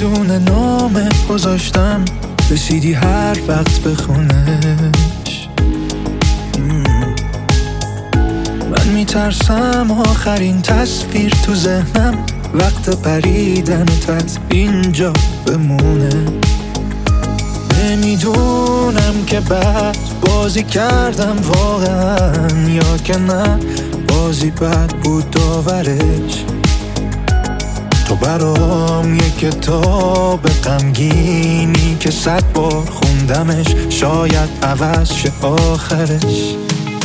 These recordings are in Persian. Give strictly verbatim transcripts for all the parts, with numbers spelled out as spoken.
دونه نامه گذاشتم، رسیدی هر وقت بخونش. من میترسم آخرین تصویر تو ذهنم وقت پریدن از اینجا بمونه. نمیدونم که بعد بازی کردم واقعا یا که نه بازی بد بود داورش. تو برام یه کتاب غمگینی که صد بار خوندمش، شاید عوض شه آخرش.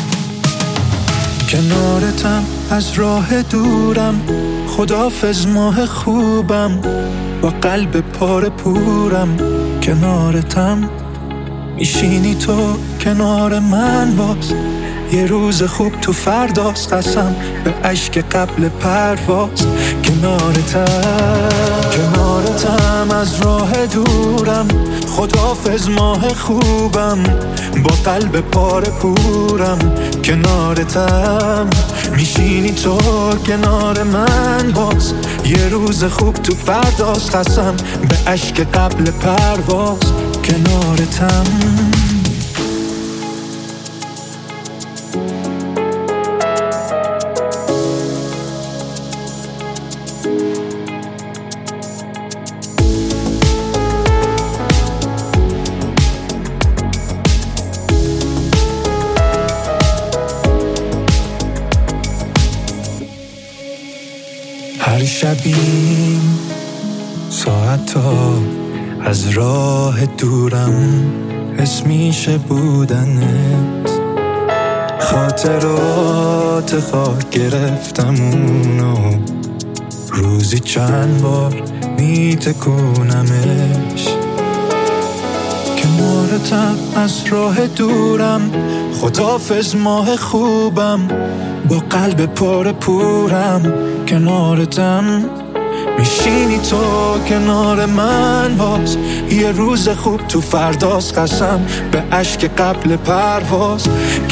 کنارتم از راه دورم، خداحافظ ماه خوبم، با قلب پاره پورم. کنارتم میشینی تو کنار من، باز یه روز خوب تو فرداست، قسم به اشک قبل پرواز. کنارتم کنارتم از راه دورم، خداحافظ ماه خوبم، با قلب پاره پورم. کنارتم میشینی تو کنار من، باز یه روز خوب تو فرداست، قسم به اشک قبل پرواز. کنارتم هر شبیم ساعتا از راه دورم، حس میشه بودنت. خاطرات خاک گرفتم اونو، روزی چند بار میتکونمش. کنارتم از راه دورم، خداحافظ ماه خوبم، با قلب پاره پورم. کنارتم میشینی تو کنار من، باز یه روز خوب تو فرداست، قسم به اشک قبل پرواز.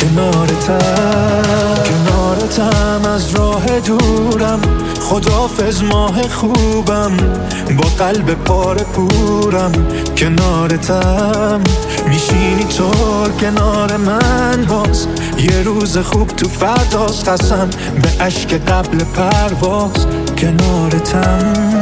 کنارتم کنارتم از راه دورم، خداحافظ ماه خوبم، با قلب پاره پورم. کنارتم میشینی تو کنار من، باز یه روز خوب تو فرداست، قسم به اشک قبل پرواز. کنارتم